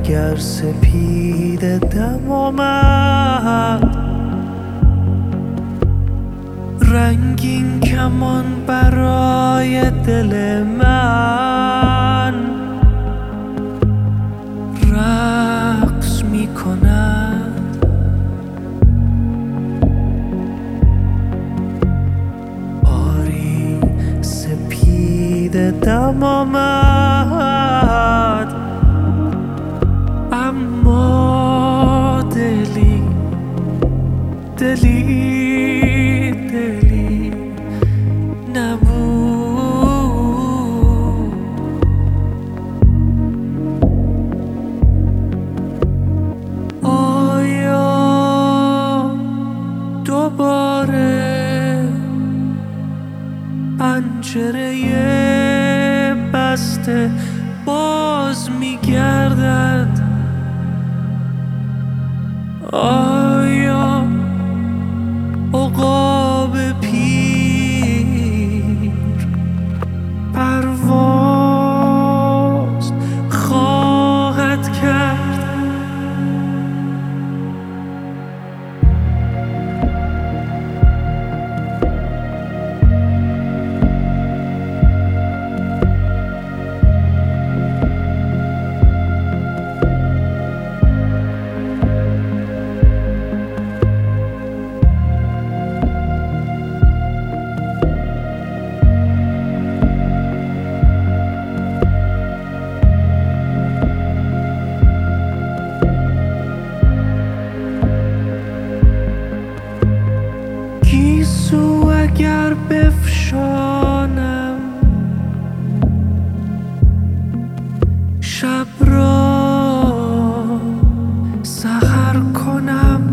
اگر سپید دم آمد رنگین کمان برای دل من رقص می کند. آری سپید دم آمد اما دلی نبود. آیا دوباره پنجره بسته باز می‌گردد؟ آیا عقاب پیر پرواز خواهد کرد؟ گیسو اگر بفشانم شب را سحر کنم،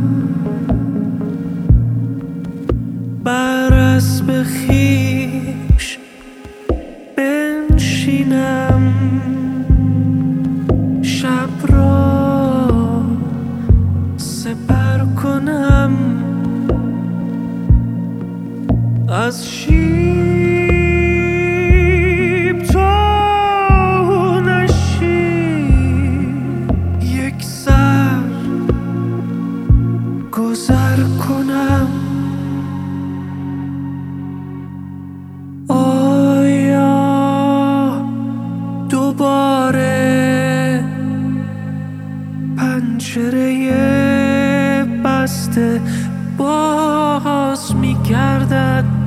بر اسب خویش بنشینم، شب را سپر کنم، از شیب تا نشیب یک سر گذر کنم. آیا دوباره پنجره بسته باز می‌گردد؟